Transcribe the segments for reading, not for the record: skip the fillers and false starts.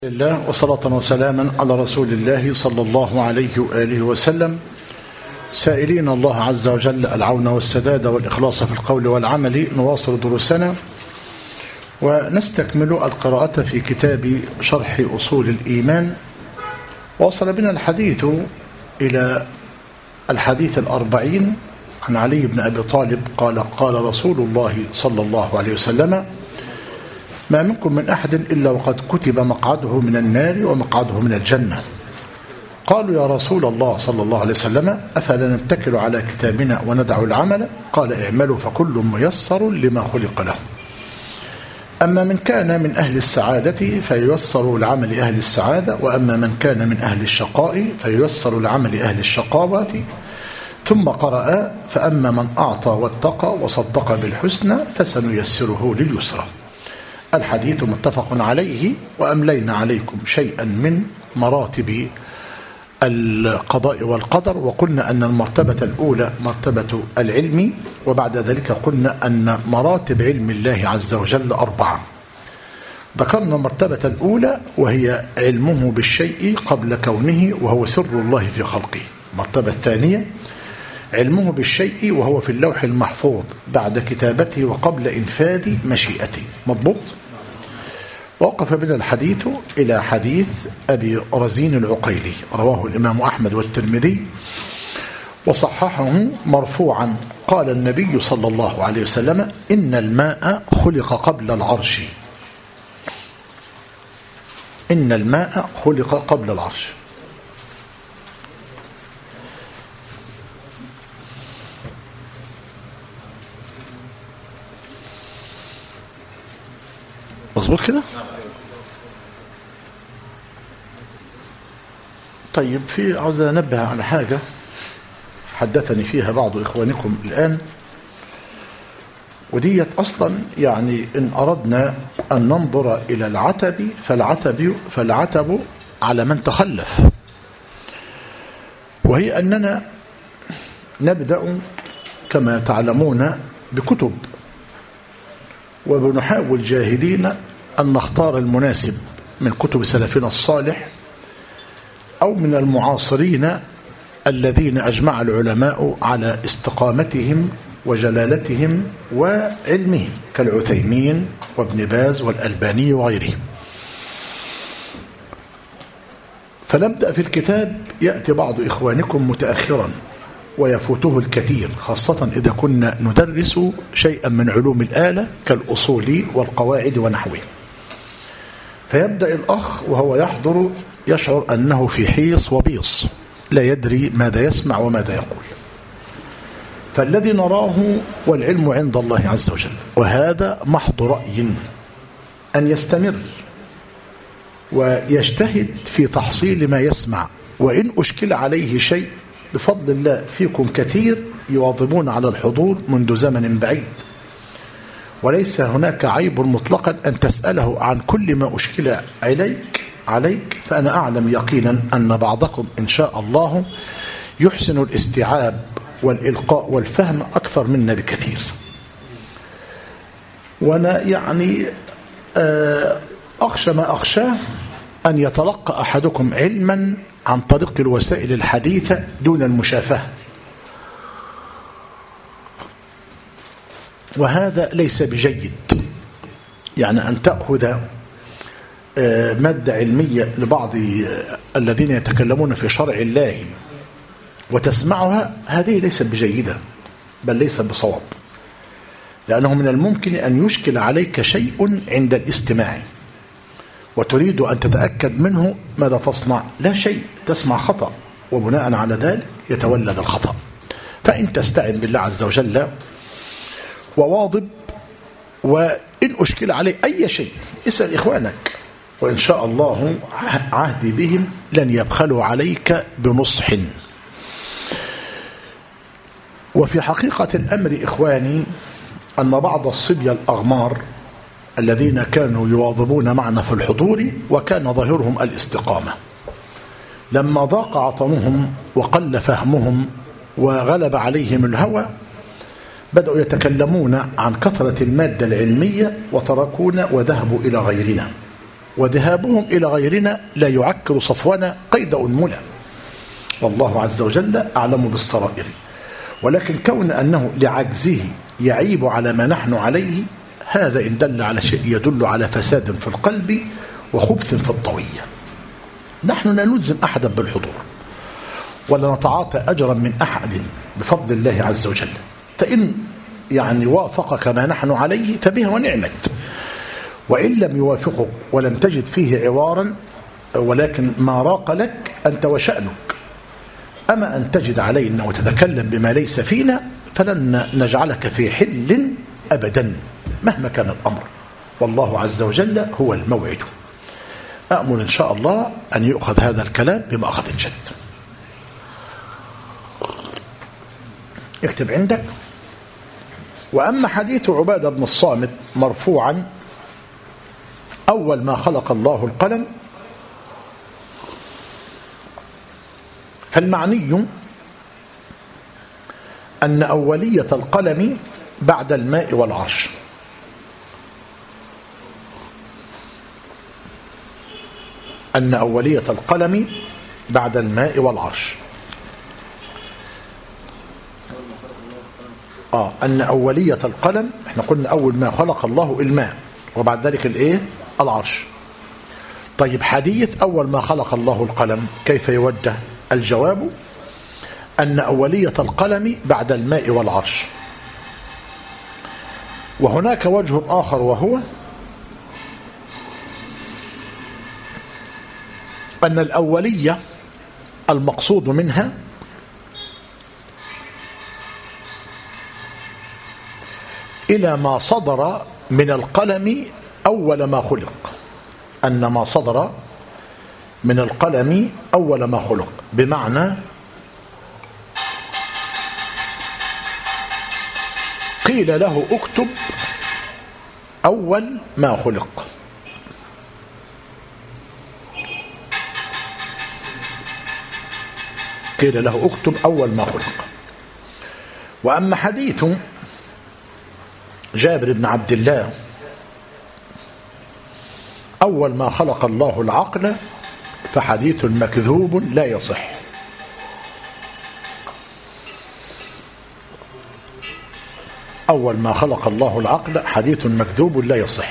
الله وصلاة وسلاما على رسول الله صلى الله عليه وآله وسلم، سائلين الله عز وجل العون والسداد والإخلاص في القول والعمل. نواصل دروسنا ونستكمل القراءة في كتاب شرح أصول الإيمان. وصل بنا الحديث إلى الحديث 40 عن علي بن أبي طالب قال رسول الله صلى الله عليه وسلم: ما منكم من أحد إلا وقد كتب مقعده من النار ومقعده من الجنة. قالوا: يا رسول الله صلى الله عليه وسلم، أفلا نتكل على كتابنا وندع العمل؟ قال: اعملوا فكل ميسر لما خلق له. أما من كان من أهل السعادة فييسر لعمل أهل السعادة، وأما من كان من أهل الشقاء فييسر لعمل أهل الشقاوة. ثم قرأ: فأما من أعطى واتقى وصدق بالحسنى فسنيسره لليسرى. الحديث متفق عليه، وأملينا عليكم شيئا من مراتب القضاء والقدر، وقلنا أن المرتبة الأولى مرتبة العلم، وبعد ذلك قلنا أن مراتب علم الله عز وجل 4. ذكرنا المرتبة الأولى وهي علمه بالشيء قبل كونه، وهو سر الله في خلقه. المرتبة الثانية علمه بالشيء وهو في اللوح المحفوظ بعد كتابته وقبل إنفاذ مشيئته. مضبوط. ووقف بنا الحديث إلى حديث أبي رزين العقيلي، رواه الإمام أحمد والترمذي وصححه مرفوعا. قال النبي صلى الله عليه وسلم: إن الماء خلق قبل العرش. إن الماء خلق قبل العرش. مظبوط كده؟ طيب، عاوز انبه على حاجة حدثني فيها بعض إخوانكم الآن، وديت أصلا يعني إن أردنا أن ننظر إلى العتب فالعتب على من تخلف، وهي أننا نبدأ كما تعلمون بكتب، وبنحاول جاهدين أن نختار المناسب من كتب سلفنا الصالح أو من المعاصرين الذين أجمع العلماء على استقامتهم وجلالتهم وعلمهم، كالعثيمين وابن باز والألباني وغيرهم. فنبدأ في الكتاب. يأتي بعض إخوانكم متأخرا ويفوته الكثير، خاصة إذا كنا ندرس شيئا من علوم الآلة كالأصول والقواعد ونحوه. فيبدأ الأخ وهو يحضر يشعر أنه في حيص وبيص، لا يدري ماذا يسمع وماذا يقول. فالذي نراه والعلم عند الله عز وجل، وهذا محض رأي، أن يستمر ويجتهد في تحصيل ما يسمع، وإن أشكل عليه شيء بفضل الله فيكم كثير يواظبون على الحضور منذ زمن بعيد، وليس هناك عيب مطلقا أن تسأله عن كل ما أشكل عليك. فأنا أعلم يقينا أن بعضكم إن شاء الله يحسن الاستيعاب والإلقاء والفهم أكثر منا بكثير. وأنا يعني أخشى ما أخشاه أن يتلقى أحدكم علما عن طريق الوسائل الحديثة دون المشافهة، وهذا ليس بجيد. يعني أن تأخذ مادة علمية لبعض الذين يتكلمون في شرع الله وتسمعها، هذه ليست بجيدة، بل ليست بصواب، لأنه من الممكن أن يشكل عليك شيء عند الاستماع وتريد أن تتأكد منه. ماذا تصنع؟ لا شيء، تسمع خطأ، وبناء على ذلك يتولد الخطأ. فإن تستعن بالله عز وجل وواظب، وإن أشكل عليه أي شيء اسأل إخوانك، وإن شاء الله عهدي بهم لن يبخلوا عليك بنصح. وفي حقيقة الأمر إخواني أن بعض الصبية الأغمار الذين كانوا يواظبون معنا في الحضور وكان ظاهرهم الاستقامة، لما ضاق عطنهم وقل فهمهم وغلب عليهم الهوى، بدأوا يتكلمون عن كثرة المادة العلمية وتركونا وذهبوا إلى غيرنا. وذهابهم إلى غيرنا لا يعكر صفونا قيد أنملة، والله عز وجل أعلم بالسرائر. ولكن كون أنه لعجزه يعيب على ما نحن عليه، هذا إن دل على شيء يدل على فساد في القلب وخبث في الطوية. نحن لا نلزم أحدا بالحضور ولا نتعاطى أجرا من أحد بفضل الله عز وجل، فإن يعني وافقك ما نحن عليه فبها ونعمت، وإن لم يوافقك ولم تجد فيه عوارا ولكن ما راق لك أنت وشأنك. أما أن تجد علينا وتتكلم بما ليس فينا فلن نجعلك في حل أبدا مهما كان الأمر، والله عز وجل هو الموعد. أأمل إن شاء الله أن يؤخذ هذا الكلام بمأخذ جد. اكتب عندك. وأما حديث عبادة بن الصامت مرفوعا أول ما خلق الله القلم، فالمعني أن أولية القلم بعد الماء والعرش. أن أولية القلم بعد الماء والعرش. أن أولية القلم، احنا قلنا أول ما خلق الله الماء وبعد ذلك الايه؟ العرش. طيب حديث أول ما خلق الله القلم كيف يوجه؟ الجواب أن أولية القلم بعد الماء والعرش. وهناك وجه آخر وهو أن الأولية المقصود منها إلى ما صدر من القلم أول ما خلق. أن ما صدر من القلم أول ما خلق، بمعنى قيل له اكتب أول ما خلق. قيل له اكتب أول ما خلق. وأما حديث جابر بن عبد الله أول ما خلق الله العقل فحديث مكذوب لا يصح. أول ما خلق الله العقل حديث مكذوب لا يصح.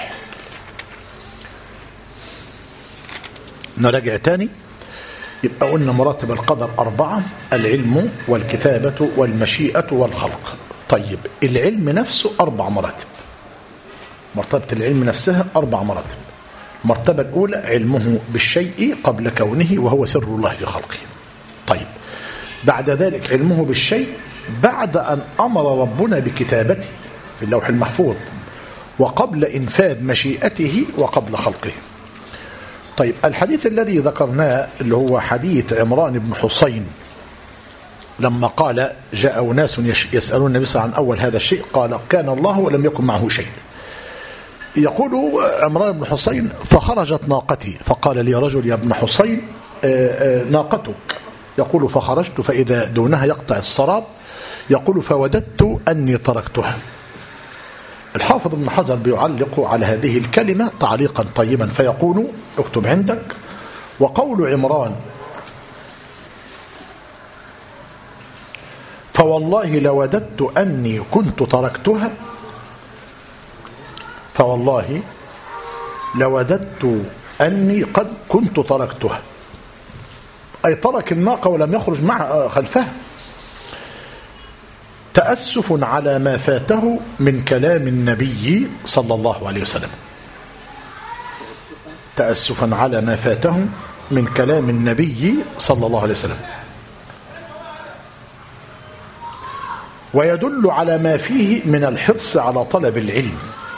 نراجع تاني. يبقى قلنا مراتب القدر 4: العلم والكتابة والمشيئة والخلق. طيب العلم نفسه 4 مراتب. مرتبة العلم نفسها 4 مراتب. المرتبة الأولى علمه بالشيء قبل كونه وهو سر الله لخلقه. طيب بعد ذلك علمه بالشيء بعد أن أمر ربنا بكتابته في اللوح المحفوظ وقبل إنفاذ مشيئته وقبل خلقه. طيب الحديث الذي ذكرناه اللي هو حديث عمران بن حسين لما قال جاء أناس يسألون النبي صلى الله عليه وسلم عن أول هذا الشيء قال كان الله ولم يكن معه شيء. يقول عمران بن حسين فخرجت ناقتي فقال لي رجل يا ابن حسين ناقتك. يقول فخرجت فإذا دونها يقطع السراب. يقول فوددت أني تركتها. الحافظ ابن حجر بيعلق على هذه الكلمة تعليقا طيبا فيقول اكتب عندك: وقول عمران فوالله لوددت أني كنت تركتها، فوالله لوددت أني قد كنت تركتها، أي ترك الناقة ولم يخرج مع خلفها، تأسف على ما فاته من كلام النبي صلى الله عليه وسلم. تأسفا على ما فاته من كلام النبي صلى الله عليه وسلم. ويدل على ما فيه من الحرص على طلب العلم.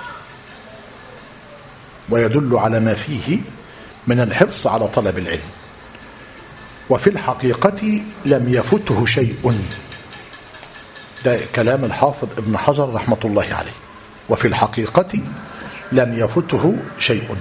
ويدل على ما فيه من الحرص على طلب العلم. وفي الحقيقة لم يفته شيء. ده كلام الحافظ ابن حجر رحمة الله عليه. وفي الحقيقة لم يفته شيء.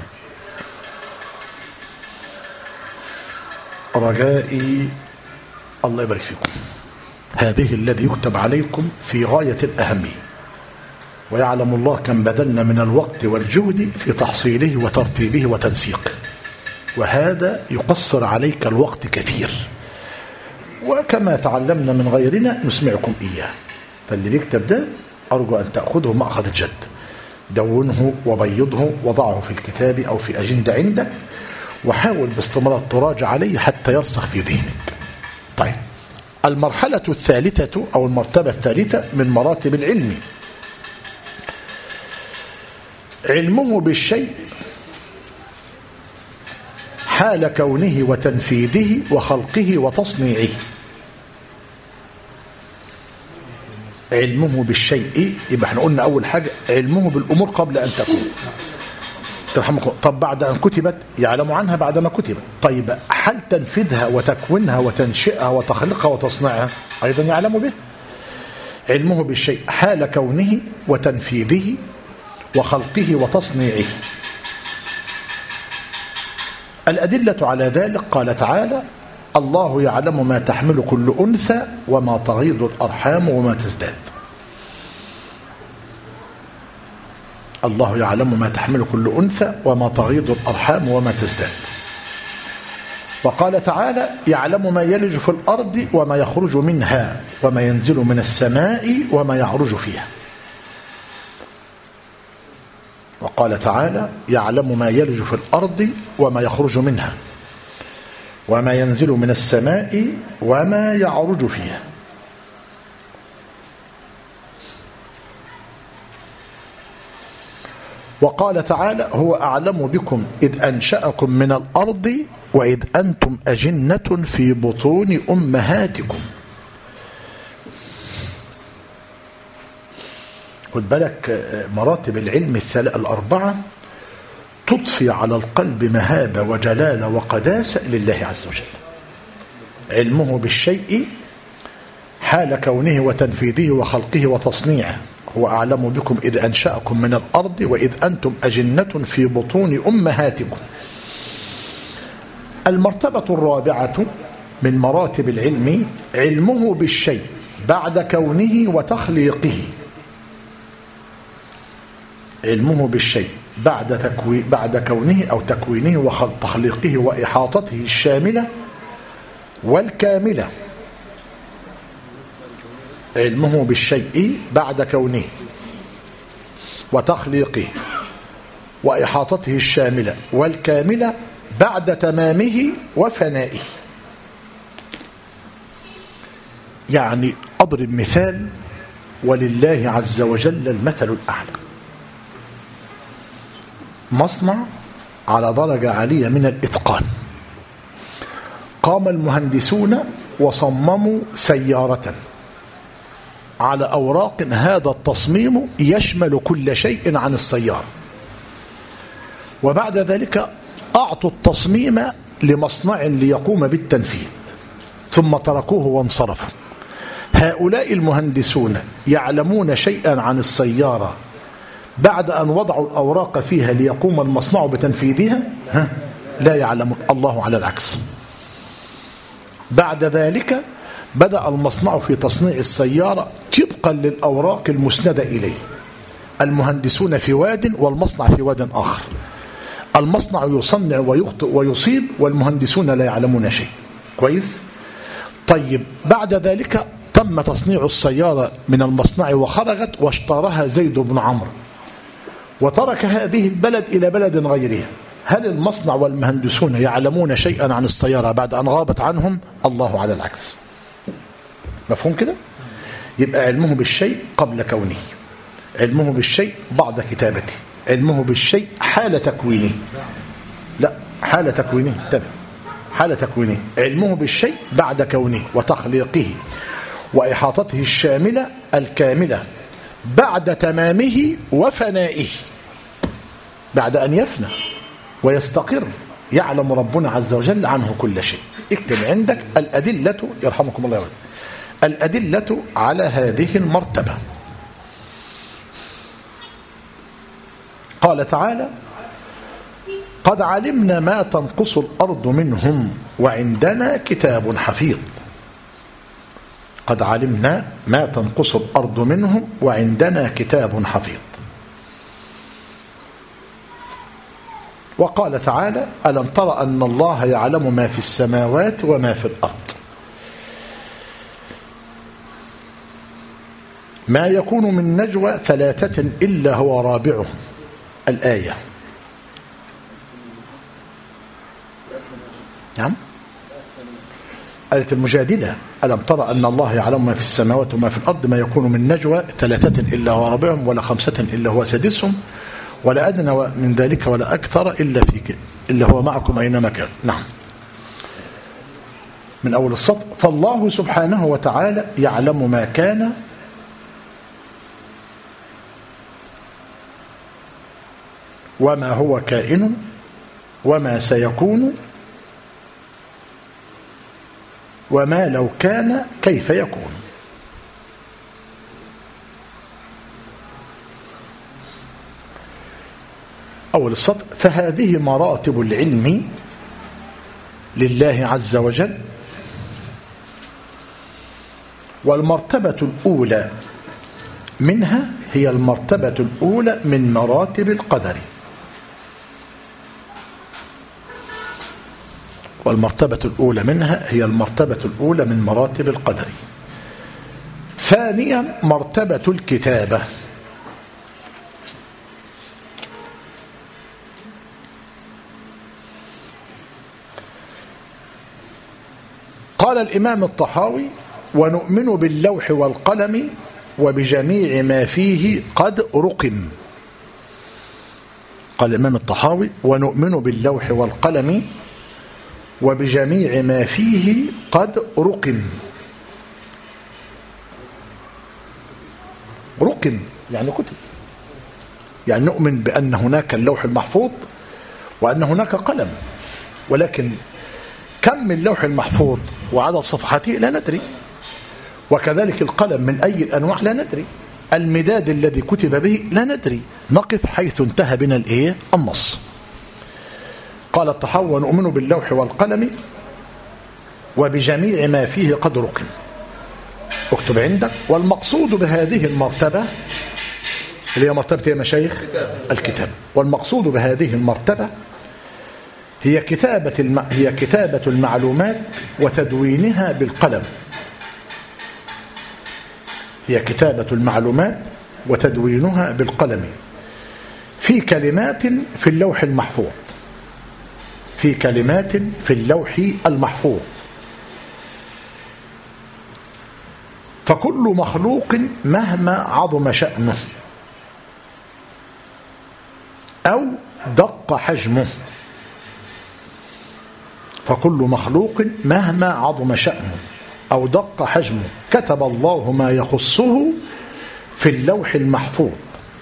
رجائي الله يبارك فيكم هذه الذي يكتب عليكم في غاية الأهمية. ويعلم الله كم بذلنا من الوقت والجهد في تحصيله وترتيبه وتنسيقه، وهذا يقصر عليك الوقت كثير، وكما تعلمنا من غيرنا نسمعكم إياه. فاللي بيكتب ده أرجو أن تأخذه مأخذ الجد، دونه وبيضه وضعه في الكتاب أو في أجندة عندك، وحاول باستمرار تراجع عليه حتى يرسخ في ذهنك. طيب، المرحلة الثالثة أو المرتبة الثالثة من مراتب العلم، علمه بالشيء حال كونه وتنفيذه وخلقه وتصنيعه. علمه بالشيء يبقى احنا قلنا أول حاجة علمه بالأمور قبل أن تكون. طب بعد أن كتبت يعلم عنها بعد ما كتبت. طيب حال تنفيذها وتكوينها وتنشئها وتخلقها وتصنيعها أيضا يعلم به. علمه بالشيء حال كونه وتنفيذه وخلقه وتصنيعه. الأدلة على ذلك قال تعالى: الله يعلم ما تحمل كل أنثى وما تغيض الأرحام وما تزداد. الله يعلم ما تحمل كل أنثى وما تغيض الأرحام وما تزداد. وقال تعالى: يعلم ما يلج في الأرض وما يخرج منها وما ينزل من السماء وما يعرج فيها. وقال تعالى: يعلم ما يلج في الأرض وما يخرج منها وما ينزل من السماء وما يعرج فيها. وقال تعالى: هو أعلم بكم إذ أنشأكم من الأرض وإذ أنتم أجنة في بطون أمهاتكم. خد بالك، مراتب العلم الأربعة تضفي على القلب مهابة وجلالة وقداسة لله عز وجل. علمه بالشيء حال كونه وتنفيذه وخلقه وتصنيعه. هو أعلم بكم إذ أنشأكم من الأرض وإذ أنتم أجنة في بطون أمهاتكم. المرتبة الرابعة من مراتب العلم علمه بالشيء بعد كونه وتخليقه. علمه بالشيء بعد كونه أو تكوينه وتخليقه وإحاطته الشاملة والكاملة. علمه بالشيء بعد كونه وتخليقه وإحاطته الشاملة والكاملة بعد تمامه وفنائه. يعني أضرب مثال ولله عز وجل المثل الأعلى. مصنع على درجة عالية من الإتقان، قام المهندسون وصمموا سيارة على أوراق هذا التصميم يشمل كل شيء عن السيارة، وبعد ذلك أعطوا التصميم لمصنع ليقوم بالتنفيذ ثم تركوه وانصرفوا. هؤلاء المهندسون يعلمون شيئا عن السيارة بعد أن وضعوا الأوراق فيها ليقوم المصنع بتنفيذها؟ لا يعلمون. الله على العكس. بعد ذلك بدأ المصنع في تصنيع السيارة طبقا للأوراق المسندة إليه. المهندسون في واد والمصنع في واد آخر. المصنع يصنع ويخطئ ويصيب والمهندسون لا يعلمون شيء. كويس؟ طيب بعد ذلك تم تصنيع السيارة من المصنع وخرجت واشتراها زيد بن عمرو وترك هذه البلد إلى بلد غيرها. هل المصنع والمهندسون يعلمون شيئا عن السيارة بعد أن غابت عنهم؟ الله على العكس. مفهوم كده؟ يبقى علمه بالشيء قبل كونه، علمه بالشيء بعد كتابته، علمه بالشيء حال تكوينه. لا، حال تكوينه. انتبه، حال تكوينه. علمه بالشيء بعد كونه وتخليقه وإحاطته الشاملة الكاملة بعد تمامه وفنائه. بعد أن يفنى ويستقر يعلم ربنا عز وجل عنه كل شيء. اكتب عندك الأدلة يرحمكم الله يولد. الأدلة على هذه المرتبة. قال تعالى: قد علمنا ما تنقص الأرض منهم وعندنا كتاب حفيظ. قد علمنا ما تنقص الأرض منهم وعندنا كتاب حفيظ. وقال تعالى: ألم تر أن الله يعلم ما في السماوات وما في الأرض. ما يكون من نجوى ثلاثة إلا هو رابعهم. الآية. نعم. آية المجادلة: ألم تر أن الله يعلم ما في السماوات وما في الأرض ما يكون من نجوى ثلاثة إلا هو رابعهم ولا خمسة إلا هو سادسهم ولا أدنى من ذلك ولا أكثر إلا هو معكم أينما كان. نعم. من أول السطر: فالله سبحانه وتعالى يعلم ما كان وما هو كائن وما سيكون وما لو كان كيف يكون. أول السطر: فهذه مراتب العلم لله عز وجل، والمرتبة الأولى منها هي المرتبة الأولى من مراتب القدر. والمرتبة الأولى منها هي المرتبة الأولى من مراتب القدر. ثانيا مرتبة الكتابة. قال الإمام الطحاوي: ونؤمن باللوح والقلم وبجميع ما فيه قد رقم. قال الإمام الطحاوي: ونؤمن باللوح والقلم وبجميع ما فيه قد رقم. رقم يعني كتب، يعني نؤمن بأن هناك اللوح المحفوظ وأن هناك قلم، ولكن كم من اللوح المحفوظ وعدد صفحاته لا ندري، وكذلك القلم من أي الأنواع لا ندري، المداد الذي كتب به لا ندري، نقف حيث انتهى بنا النص. قال الطحاوي: ونؤمن باللوح والقلم وبجميع ما فيه قد رقم. اكتب عندك: والمقصود بهذه المرتبة اللي هي مرتبة يا مشايخ الكتاب، والمقصود بهذه المرتبة هي كتابة المعلومات وتدوينها بالقلم. هي كتابة المعلومات وتدوينها بالقلم في كلمات في اللوح المحفوظ. في كلمات في اللوح المحفوظ. فكل مخلوق مهما عظم شأنه أو دق حجمه، فكل مخلوق مهما عظم شأنه أو دق حجمه كتب الله ما يخصه في اللوح المحفوظ.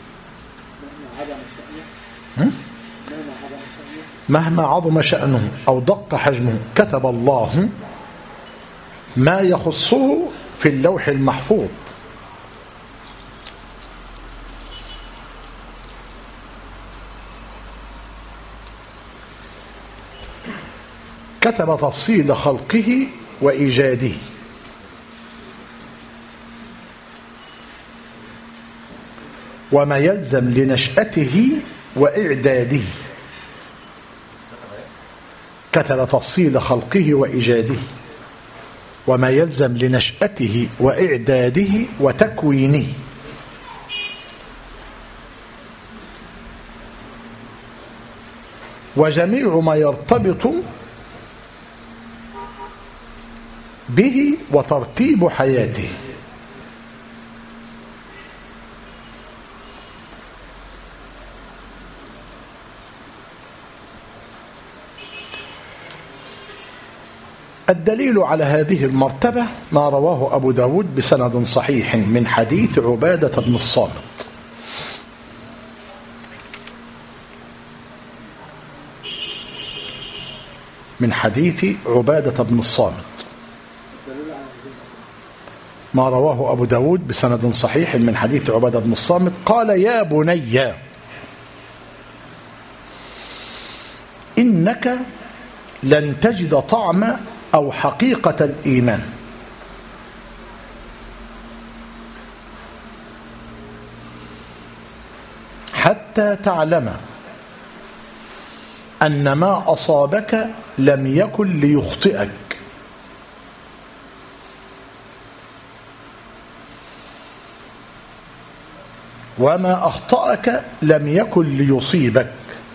مهما عظم شأنه أو دق حجمه كتب الله ما يخصه في اللوح المحفوظ. كتب تفصيل خلقه وإيجاده، وما يلزم لنشأته وإعداده. كتب تفصيل خلقه وإيجاده وما يلزم لنشأته وإعداده وتكوينه. وجميع ما يرتبط به وترتيب حياته. الدليل على هذه المرتبة ما رواه أبو داود بسند صحيح من حديث عبادة بن الصامت. من حديث عبادة بن الصامت ما رواه أبو داود بسند صحيح من حديث عبادة بن الصامت قال: يا بني إنك لن تجد طعم أو حقيقة الإيمان حتى تعلم أن ما أصابك لم يكن ليخطئك وما أخطأك لم يكن ليصيبك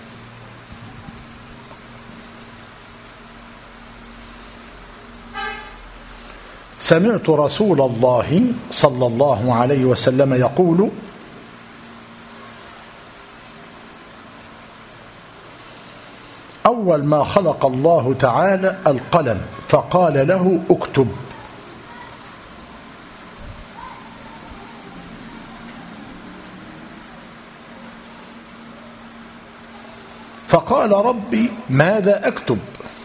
سمعت رسول الله صلى الله عليه وسلم يقول أول ما خلق الله تعالى القلم فقال له اكتب فقال ربي ماذا أكتب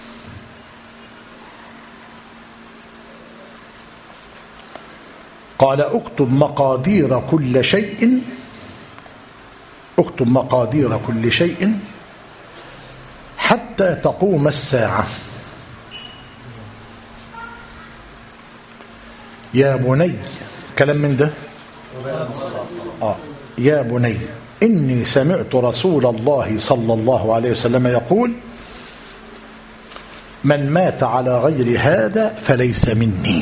قال اكتب مقادير كل شيء اكتب مقادير كل شيء حتى تقوم الساعة يا بني كلام من ده يا بني إني سمعت رسول الله صلى الله عليه وسلم يقول من مات على غير هذا فليس مني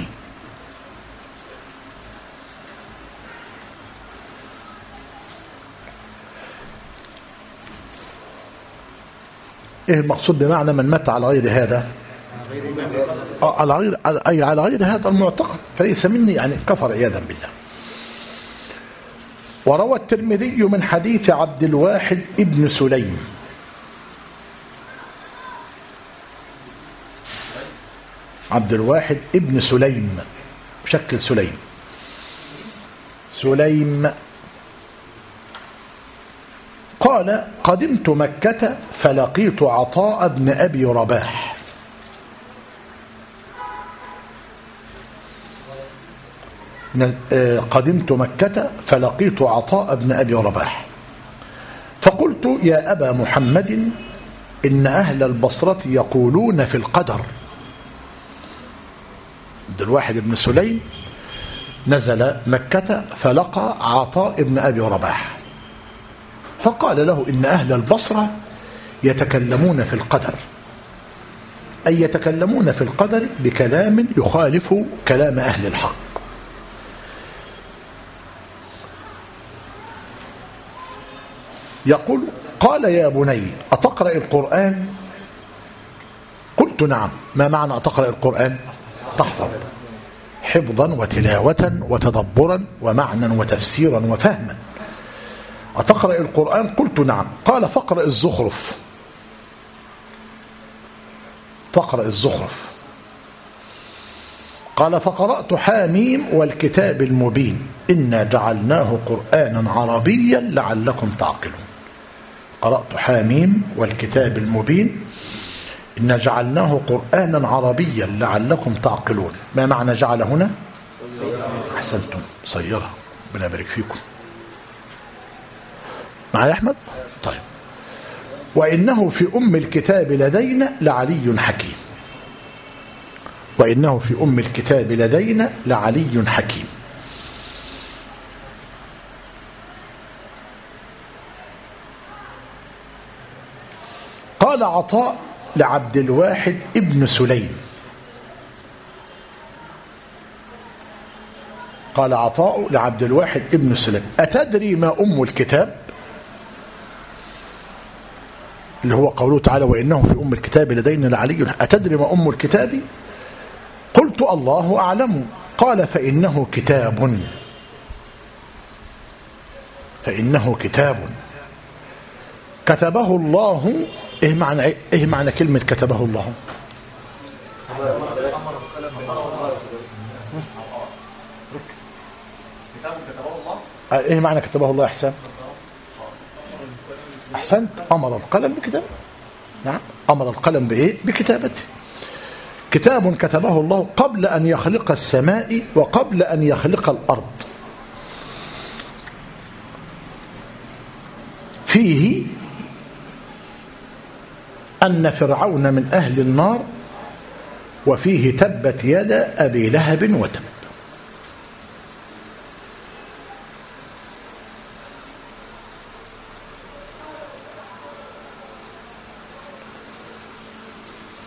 ايه المقصود بمعنى من مات على غير هذا على غير هذا المعتقد فليس مني يعني كفر عياذا بالله. وروى الترمذي من حديث عبد الواحد ابن سليم عبد الواحد ابن سليم شكل سليم قال قدمت مكة فلقيت عطاء بن أبي رباح قدمت مكة فلقيت عطاء بن أبي رباح فقلت يا أبا محمد إن أهل البصرة يقولون في القدر. عبد الواحد بن سليم نزل مكة فلقى عطاء بن أبي رباح فقال له إن أهل البصرة يتكلمون في القدر أي يتكلمون في القدر بكلام يخالف كلام أهل الحق. يقول قال يا بني أتقرأ القرآن؟ قلت نعم. ما معنى أتقرأ القرآن؟ تحفظ حفظا وتلاوة وتدبرا ومعنى وتفسيرا وفهما. أتقرأ القرآن؟ قلت نعم. قال فاقرأ الزخرف. فاقرأ الزخرف. قال فقرأت حاميم والكتاب المبين إنا جعلناه قرآنا عربيا لعلكم تعقلون. قرأت حاميم والكتاب المبين إنا جعلناه قرآنا عربيا لعلكم تعقلون. ما معنى جعل هنا؟ أحسنتم صيرة. ربنا يبارك فيكم. معايا أحمد؟ طيب. وإنه في أم الكتاب لدينا لعلي حكيم. وإنه في أم الكتاب لدينا لعلي حكيم. قال عطاء لعبد الواحد ابن سليم قال عطاء لعبد الواحد ابن سليم أتدري ما أم الكتاب؟ اللي هو قوله تعالى وإنه في أم الكتاب لدينا لعلي. أتدري ما أم الكتاب؟ قلت الله أعلم. قال فإنه كتاب كتبه الله. إيه معنى كلمة كتبه الله؟ إيه معنى كتبه الله؟ أحسنت. أمر القلم بكتابه. نعم أمر القلم بإيه؟ بكتابته. كتاب كتبه الله قبل أن يخلق السماء وقبل أن يخلق الأرض فيه أن فرعون من أهل النار وفيه تبت يد أبي لهب وتب.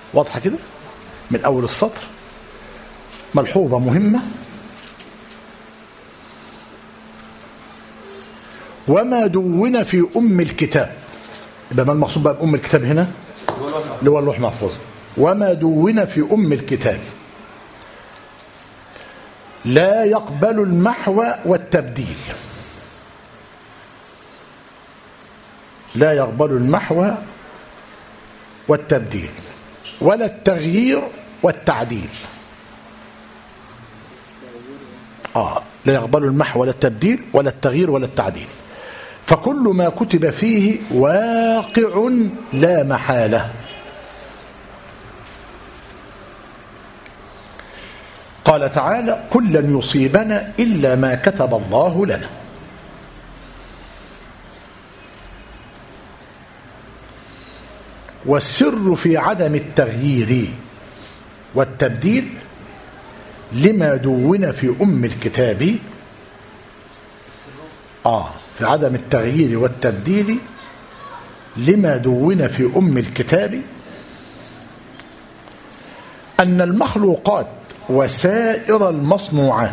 واضحة كده من أول السطر. ملحوظة مهمة: وما دون في أم الكتاب. يبقى ما المقصود بقى بأم الكتاب هنا؟ اللي هو اللوح محفوظ. وما دون في أم الكتاب لا يقبل المحو والتبديل. لا يقبل المحو والتبديل ولا التغيير والتعديل. لا يقبل المحو ولا التبديل ولا التغيير ولا التعديل، فكل ما كتب فيه واقع لا محالة. قال تعالى: قل لن يصيبنا إلا ما كتب الله لنا. والسر في عدم التغيير والتبديل لما دون في أم الكتاب. في عدم التغيير والتبديل لما دون في أم الكتاب أن المخلوقات وسائر المصنوعات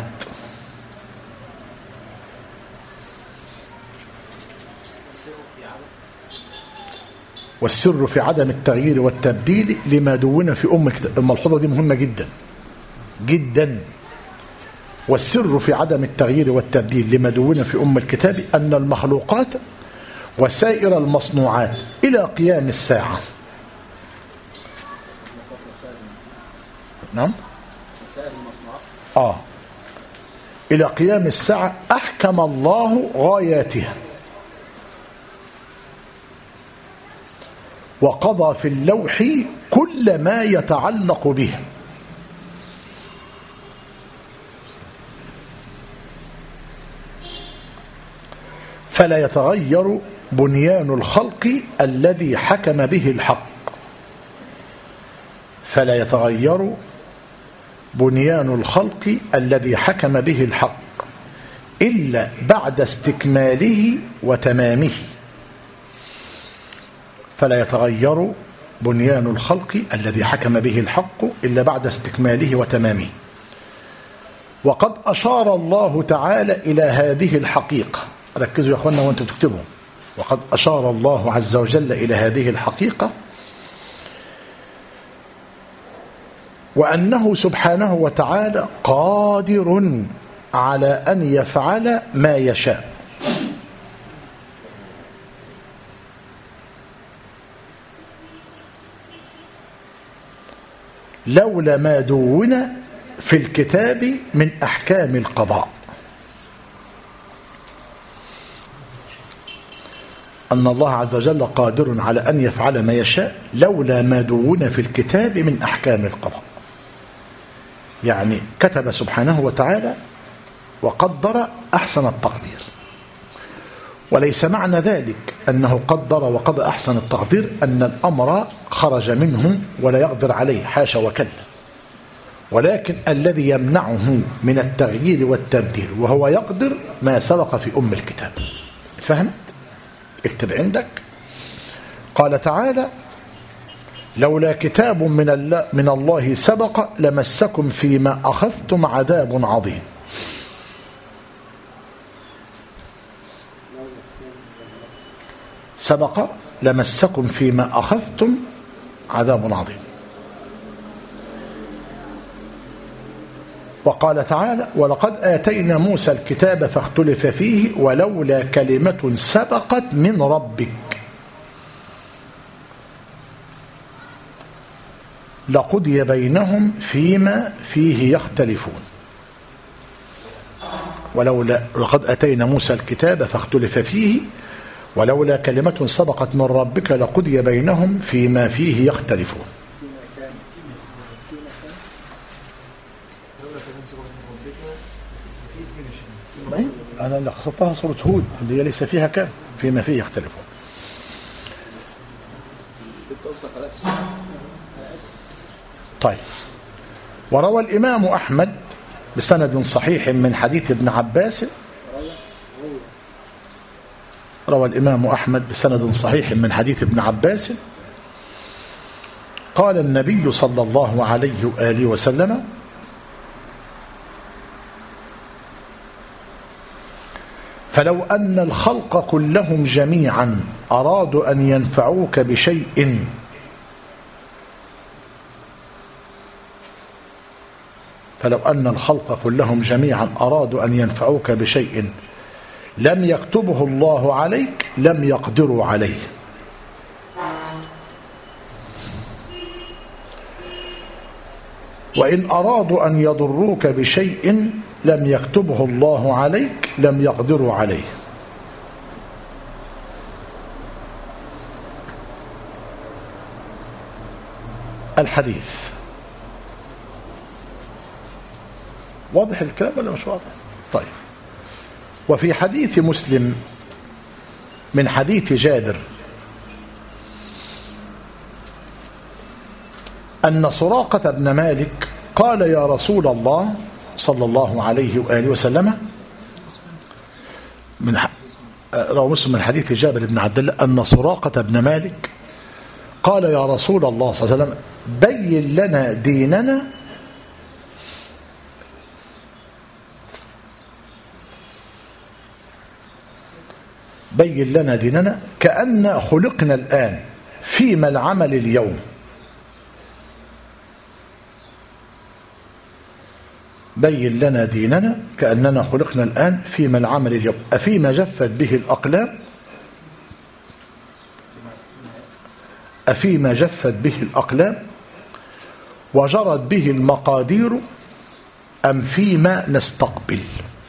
والسر في عدم التغيير والتبديل لما دون في أم الكتاب. الملحوظة دي مهمة جدا جدا. والسر في عدم التغيير والتبديل لما دون في أم الكتاب أن المخلوقات وسائر المصنوعات إلى قيام الساعة. نعم. إلى قيام الساعة أحكم الله غاياتها وقضى في اللوح كل ما يتعلق به، فلا يتغير بنيان الخلق الذي حكم به الحق. فلا يتغير بنيان الخلق الذي حكم به الحق إلا بعد استكماله وتمامه. فلا يتغير بنيان الخلق الذي حكم به الحق إلا بعد استكماله وتمامه. وقد أشار الله تعالى إلى هذه الحقيقة. ركزوا يا أخوانا وأنتم تكتبوا. وقد أشار الله عز وجل إلى هذه الحقيقة وأنه سبحانه وتعالى قادر على أن يفعل ما يشاء. لولا ما دون في الكتاب من أحكام القضاء. أن الله عز وجل قادر على أن يفعل ما يشاء لولا ما دون في الكتاب من أحكام القضاء. يعني كتب سبحانه وتعالى وقدر أحسن التقدير، وليس معنى ذلك أنه قدر وقضى أحسن التقدير أن الأمر خرج منه ولا يقدر عليه، حاشا وكلا، ولكن الذي يمنعه من التغيير والتبديل وهو يقدر ما سبق في أم الكتاب. فهمت؟ اكتب عندك. قال تعالى: لولا كتاب من الله سبق لمسكم فيما أخذتم عذاب عظيم. سبق لمسكم فيما أخذتم عذاب عظيم. وقال تعالى: ولقد آتينا موسى الكتاب فاختلف فيه ولولا كلمة سبقت من ربك لقضي بينهم فيما فيه يختلفون. لقد آتينا موسى الكتاب فاختلف فيه ولولا كلمة سبقت من ربك لقضي بينهم فيما فيه يختلفون. أنا اللي اخترتها سورة هود اللي هي ليس فيها كان فيما فيه يختلفون. طيب. وروى الإمام أحمد بسند صحيح من حديث ابن عباس. روى الإمام أحمد بسند صحيح من حديث ابن عباس قال النبي صلى الله عليه وآله وسلم: فلو أن الخلق كلهم جميعا أرادوا أن ينفعوك بشيء فلو أن الخلق كلهم جميعا أرادوا أن ينفعوك بشيء لم يكتبه الله عليك لم يقدروا عليه. وإن أرادوا أن يضروك بشيء لم يكتبه الله عليك لم يقدروا عليه. الحديث واضح الكلام ولا مش واضح؟ طيب. وفي حديث مسلم من حديث جابر أن سراقة بن مالك قال: يا رسول الله صلى الله عليه وآله وسلم، رواه مسلم من حديث جابر بن عبد الله أن سراقة بن مالك قال: يا رسول الله صلى الله عليه وسلم، بين لنا ديننا بين لنا ديننا كأن خلقنا الآن فيما العمل اليوم. بين لنا ديننا كأننا خلقنا الآن فيما العمل اليوم، أفيما جفت به الأقلام أفيما جفت به الأقلام وجرت به المقادير أم فيما نستقبل.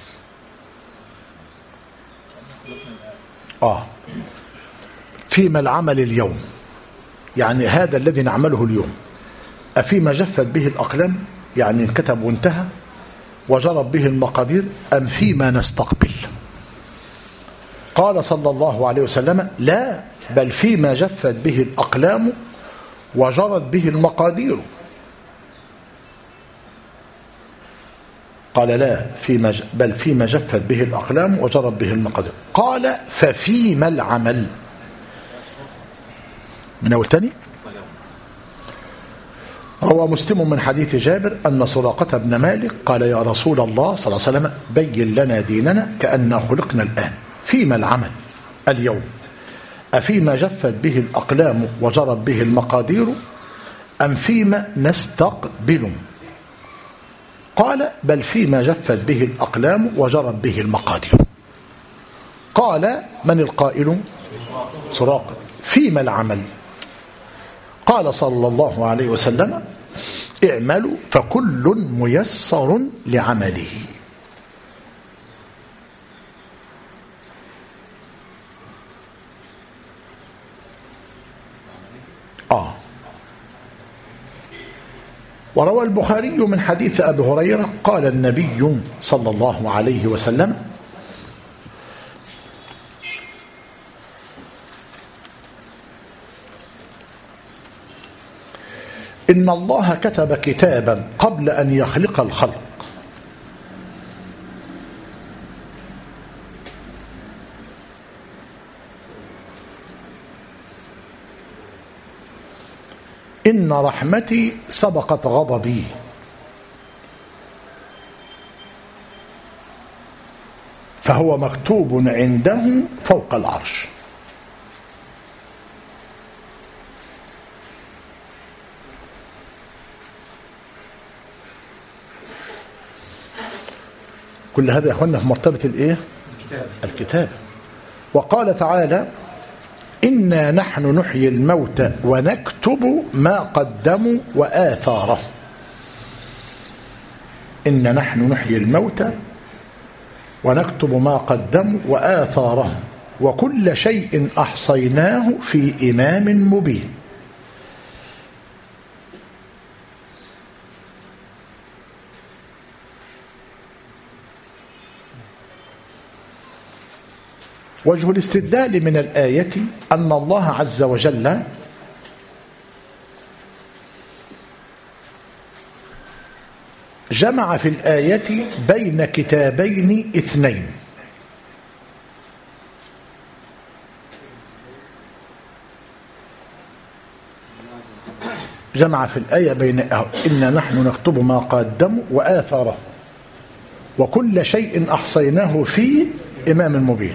فيما العمل اليوم، يعني هذا الذي نعمله اليوم، أفيما جفت به الأقلام يعني انكتب وانتهى وجرت به المقادير أم فيما نستقبل. قال صلى الله عليه وسلم: لا، بل فيما جفت به الأقلام وجرت به المقادير. قال: لا، بل فيما جفت به الأقلام وجرت به المقادير. قال: ففيما العمل. من أول تاني. روى مسلم من حديث جابر أن سراقة بن مالك قال: يا رسول الله صلى الله عليه وسلم، بين لنا ديننا كأننا خلقنا الآن فيما العمل اليوم، أفيما جفت به الأقلام وجرت به المقادير أم فيما نستقبل. قال: بل فيما جفت به الأقلام وجرت به المقادير. قال: من القائل؟ سراقة. فيما العمل؟ قال صلى الله عليه وسلم: اعملوا فكل ميسر لعمله. وروى البخاري من حديث أبي هريرة قال النبي صلى الله عليه وسلم: إن الله كتب كتابا قبل أن يخلق الخلق إن رحمتي سبقت غضبي فهو مكتوب عنده فوق العرش. كل هذا يا أخوانا في مرتبة الإيه؟ الكتاب. وقال تعالى: إنا نحن نحيي الموتى ونكتب ما قدموا وآثاره. إنا نحن نحيي الموتى ونكتب ما قدموا وآثاره وكل شيء أحصيناه في إمام مبين. وجه الاستدلال من الآية أن الله عز وجل جمع في الآية بين كتابين اثنين، جمع في الآية بين إنا نحن نكتب ما قدموا وآثاره وكل شيء أحصيناه في إمام مبين.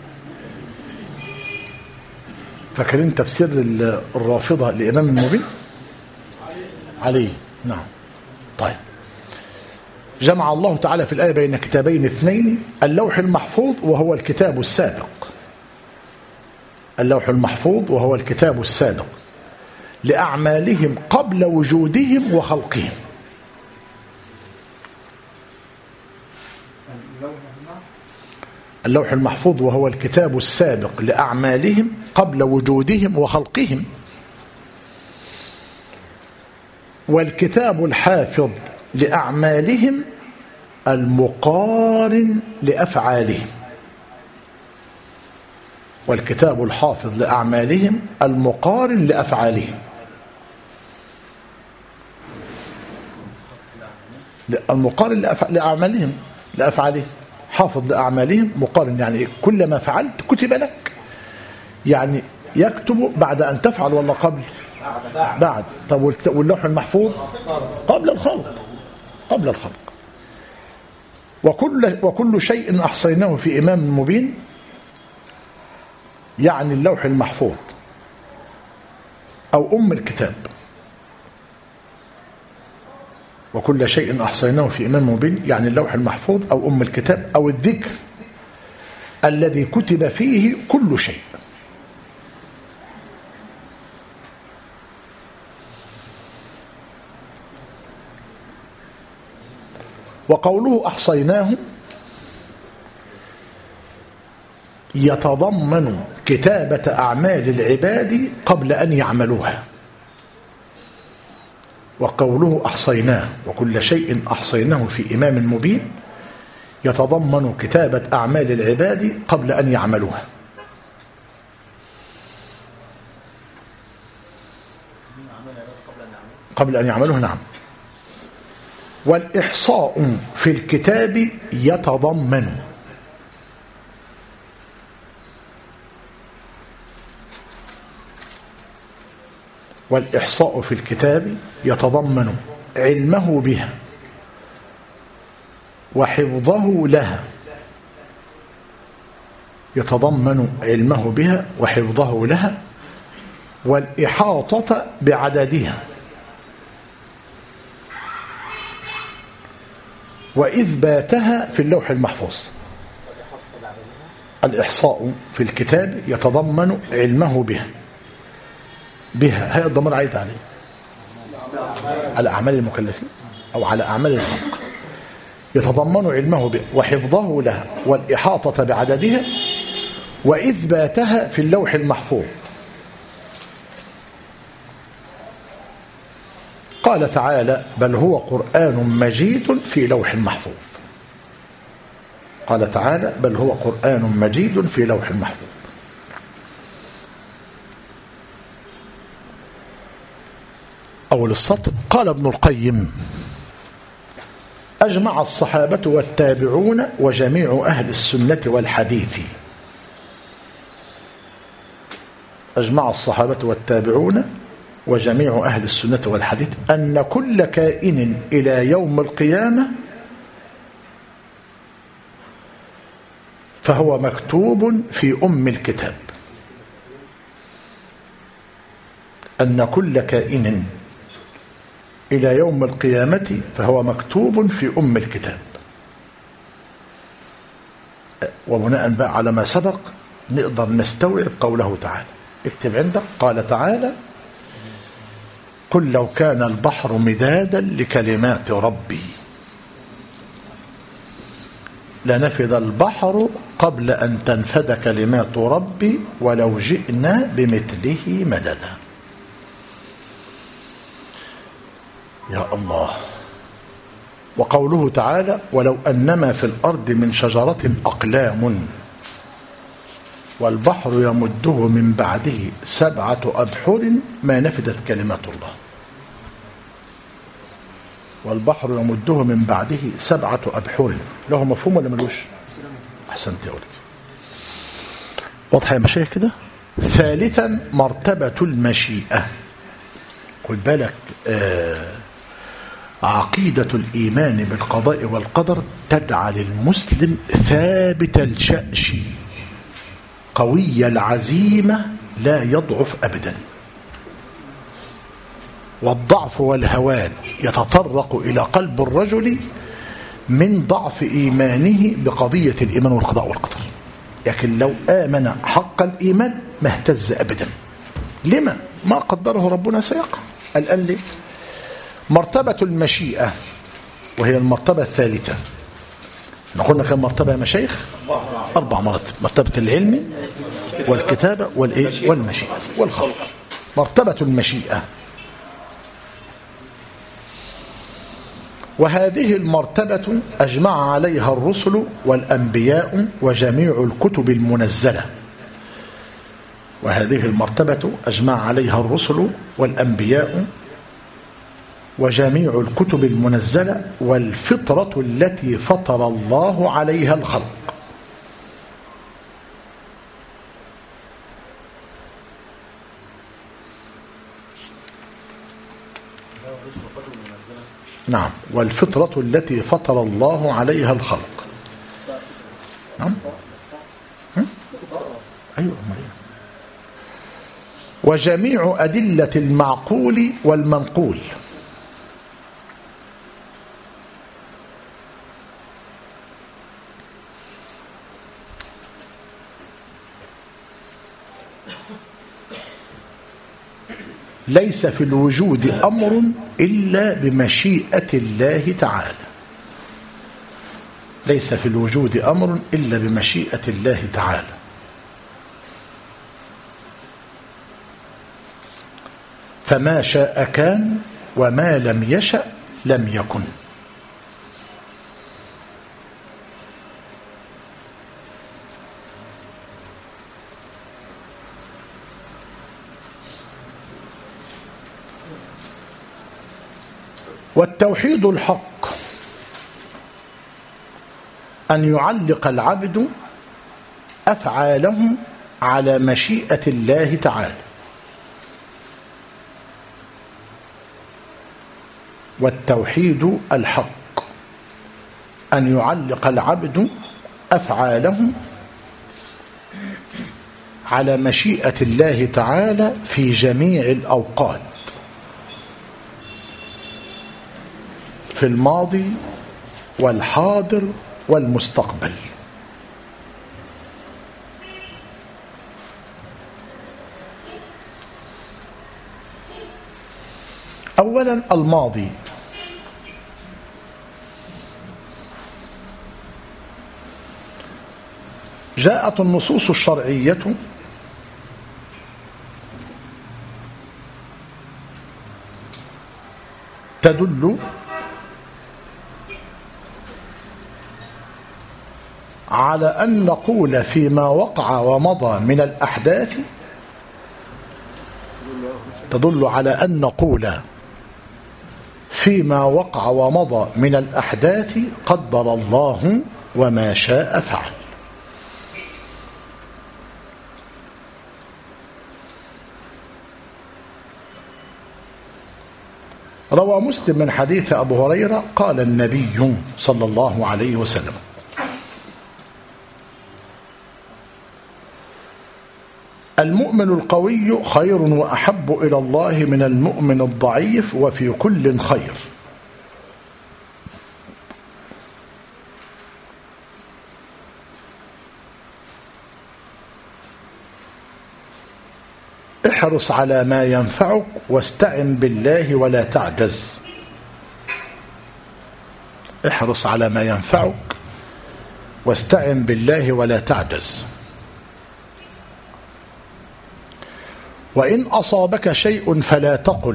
فاكرين تفسير الرافضة لإمام المبين؟ عليه. نعم. طيب، جمع الله تعالى في الآية بين كتابين اثنين: اللوح المحفوظ وهو الكتاب السابق. اللوح المحفوظ وهو الكتاب السابق لأعمالهم قبل وجودهم وخلقهم. اللوح المحفوظ وهو الكتاب السابق لأعمالهم قبل وجودهم وخلقهم. والكتاب الحافظ لأعمالهم المقارن لأفعالهم. والكتاب الحافظ لأعمالهم المقارن لأفعالهم. المقارن لأفعالهم حافظ لأعمالهم مقارن، يعني كل ما فعلت كتب لك، يعني يكتب بعد أن تفعل ولا قبل؟ بعد. طب واللوح المحفوظ قبل الخلق. وكل شيء أحصيناه في إمام مبين، يعني اللوح المحفوظ أو أم الكتاب. وكل شيء أحصيناه في إمام مبين، يعني اللوح المحفوظ أو أم الكتاب أو الذكر الذي كتب فيه كل شيء. وقوله أحصيناه يتضمن كتابة أعمال العباد قبل أن يعملوها. وقوله أحصيناه وكل شيء أحصيناه في إمام مبين يتضمن كتابة أعمال العباد قبل أن يعملوها. قبل أن يعملوها، نعم. والإحصاء في الكتاب يتضمن والإحصاء في الكتاب يتضمن علمه بها وحفظه لها. يتضمن علمه بها وحفظه لها والإحاطة بعددها وإثباتها في اللوح المحفوظ. الإحصاء في الكتاب يتضمن علمه بها هي الضمير عايد عليه على أعمال المكلفين أو على أعمال الخلق. يتضمن علمه بها وحفظه لها والإحاطة بعددها وإثباتها في اللوح المحفوظ. قال تعالى: بل هو قرآن مجيد في لوح محفوظ. قال تعالى: بل هو قرآن مجيد في لوح محفوظ. أول السطر: قال ابن القيم: أجمع الصحابة والتابعون وجميع أهل السنة والحديث. أجمع الصحابة والتابعون وجميع أهل السنة والحديث أن كل كائن إلى يوم القيامة فهو مكتوب في أم الكتاب. أن كل كائن إلى يوم القيامة فهو مكتوب في أم الكتاب. وبناء بقى على ما سبق نقدر نستوعب قوله تعالى. اكتب عندك: قال تعالى: قل لو كان البحر مدادا لكلمات ربي لنفذ البحر قبل أن تنفذ كلمات ربي ولو جئنا بمثله مددا. يا الله. وقوله تعالى: ولو أنما في الأرض من شجرة أقلام والبحر يمده من بعده 7 أبحر ما نفدت كلمات الله. والبحر يمده من بعده 7 أبحر. له مفهوم ولا ملوش؟ أحسنت يا ولدي. واضح يا مشايخ كده؟ ثالثا مرتبة المشيئة. خد بالك، عقيدة الإيمان بالقضاء والقدر تجعل المسلم ثابت الشأش قوي العزيمة، لا يضعف أبدا. والضعف والهوان يتطرق إلى قلب الرجل من ضعف إيمانه بقضية الإيمان والقضاء والقدر. لكن لو آمن حق الإيمان ما اهتز أبدا. لما؟ ما قدره ربنا سيقع. الآن ليه؟ مرتبة المشيئة وهي المرتبة الثالثة. نقولنا كم مرتبة يا مشايخ؟ 4 مراتب: مرتبة العلم والكتابة والمشيئة والخلق. مرتبة المشيئة، وهذه المرتبة أجمع عليها الرسل والأنبياء وجميع الكتب المنزلة. وهذه المرتبة أجمع عليها الرسل والأنبياء وجميع الكتب المنزلة والفطرة التي فطر الله عليها الخلق. نعم، والفطرة التي فطر الله عليها الخلق. نعم، أيوة. وجميع أدلة المعقول والمنقول. ليس في الوجود أمر إلا بمشيئة الله تعالى. ليس في الوجود أمر إلا بمشيئة الله تعالى. فما شاء كان وما لم يشأ لم يكن. والتوحيد الحق أن يعلق العبد أفعاله على مشيئة الله تعالى. والتوحيد الحق أن يعلق العبد أفعاله على مشيئة الله تعالى في جميع الأوقات، في الماضي والحاضر والمستقبل. أولا الماضي. جاءت النصوص الشرعية تدل على أن نقول فيما وقع ومضى من الأحداث، تدل على أن نقول فيما وقع ومضى من الأحداث قدر الله وما شاء فعل. روى مسلم من حديث أبو هريرة قال النبي صلى الله عليه وسلم: المؤمن القوي خير وأحب إلى الله من المؤمن الضعيف وفي كل خير. احرص على ما ينفعك واستعن بالله ولا تعجز. احرص على ما ينفعك واستعن بالله ولا تعجز. وإن أصابك شيء فلا تقل،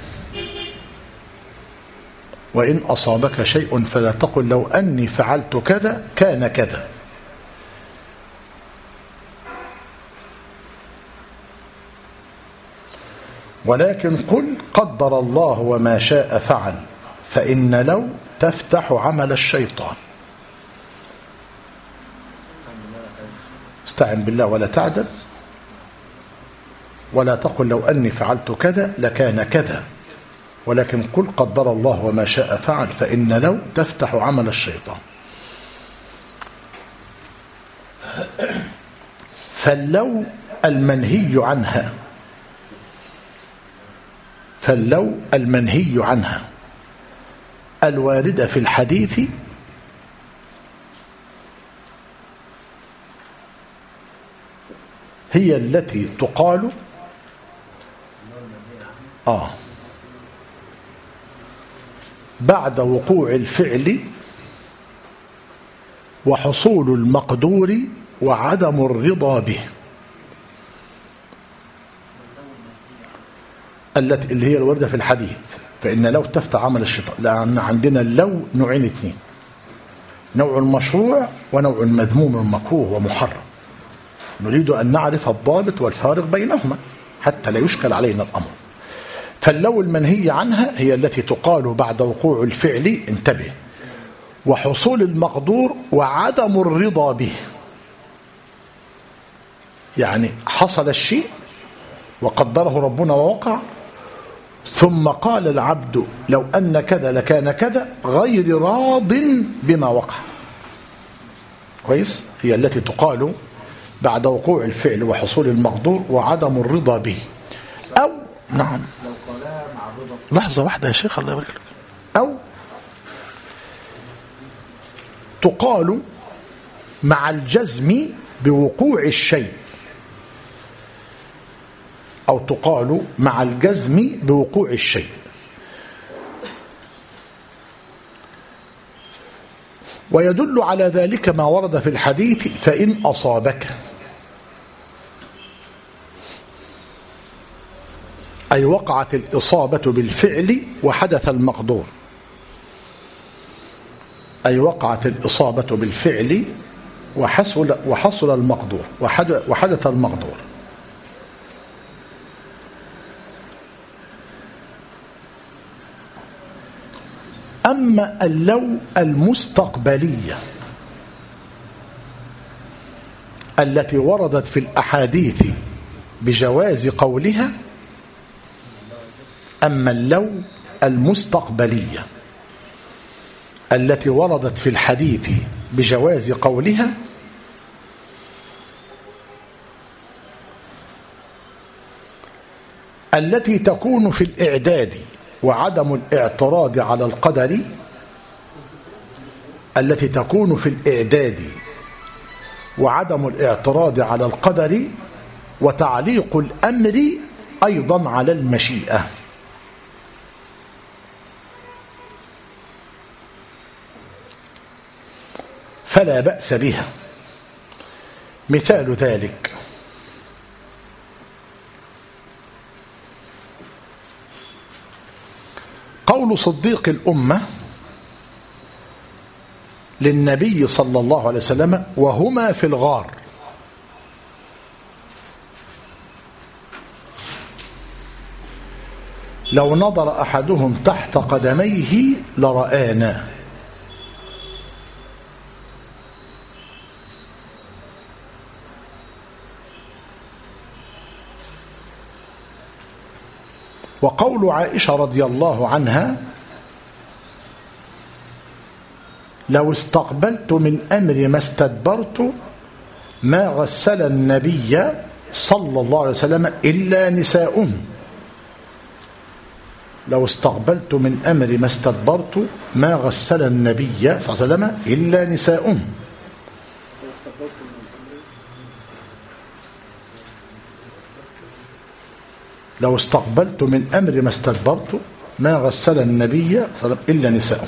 وإن أصابك شيء فلا تقل لو أني فعلت كذا كان كذا. ولكن قل قدر الله وما شاء فعل، فإن لو تفتح عمل الشيطان. استعن بالله ولا تعجز، ولا تقل لو أني فعلت كذا لكان كذا، ولكن قل قدر الله وما شاء فعل، فإن لو تفتح عمل الشيطان. فاللو المنهي عنها الواردة في الحديث هي التي تقال بعد وقوع الفعل وحصول المقدور وعدم الرضا به، اللي هي الواردة في الحديث. فإن لو تفتح عمل الشيطان، لأن عندنا اللو نوعين اثنين، نوع مشروع ونوع مذموم مكروه ومحرم. نريد أن نعرف الضابط والفارق بينهما حتى لا يشكل علينا الأمر. فاللو المنهي عنها هي التي تقال بعد وقوع الفعل، انتبه، وحصول المقدور وعدم الرضا به. يعني حصل الشيء وقدره ربنا ووقع، ثم قال العبد لو أن كذا لكان كذا، غير راض بما وقع. كويس؟ هي التي تقال بعد وقوع الفعل وحصول المقدور وعدم الرضا به. أو نعم، لحظة واحدة يا شيخ الله يبارك لك. أو تقال مع الجزم بوقوع الشيء، أو تقال مع الجزم بوقوع الشيء. ويدل على ذلك ما ورد في الحديث: فإن أصابك، أي وقعت الإصابة بالفعل وحدث المقدور، أي وقعت الإصابة بالفعل وحصل المقدور وحدث المقدور. أما اللو المستقبلية التي وردت في الأحاديث بجواز قولها، أما اللو المستقبلية التي وردت في الحديث بجواز قولها، التي تكون في الإعداد وعدم الاعتراض على القدر، التي تكون في الإعداد وعدم الاعتراض على القدر، وتعليق الأمر أيضا على المشيئة. فلا بأس بها. مثال ذلك: قول صديق الأمة للنبي صلى الله عليه وسلم وهما في الغار: لو نظر أحدهم تحت قدميه لرآنا. وقول عائشة رضي الله عنها: لو استقبلت من أمر ما استدبرت ما غسل النبي صلى الله عليه وسلم إلا نساؤه. لو استقبلت من أمر ما استدبرت ما غسل النبي صلى الله عليه وسلم إلا نساؤه. لو استقبلت من أمر ما استدبرت ما غسل النبي صلى الله عليه وسلم إلا نساؤه.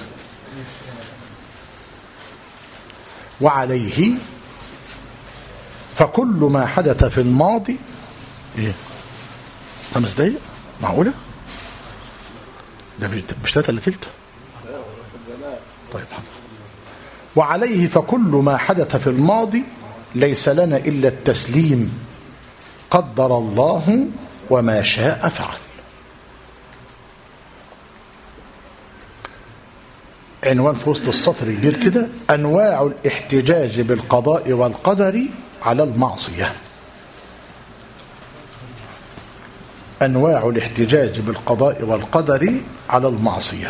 وعليه فكل ما حدث في الماضي 5 دقايق معقولة؟ ده مش 3 إلا تلت. طيب حاضر. وعليه فكل ما حدث في الماضي ليس لنا إلا التسليم، قدر الله وما شاء فعل. عنوان في وسط السطر كبير كده: أنواع الاحتجاج بالقضاء والقدر على المعصية. أنواع الاحتجاج بالقضاء والقدر على المعصية.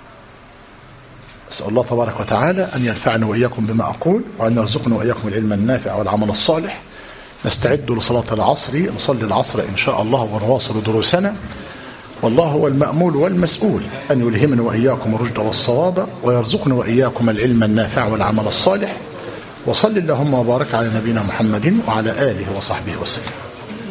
أسأل الله تبارك وتعالى أن ينفعنا وإياكم بما أقول، وأن يرزقنا وإياكم العلم النافع والعمل الصالح. نستعد لصلاة العصر، نصلي العصر إن شاء الله ونواصل دروسنا، والله هو المأمول والمسؤول أن يلهمنا وإياكم الرشد والصواب، ويرزقنا وإياكم العلم النافع والعمل الصالح. وصل اللهم وبارك على نبينا محمد وعلى آله وصحبه وسلم.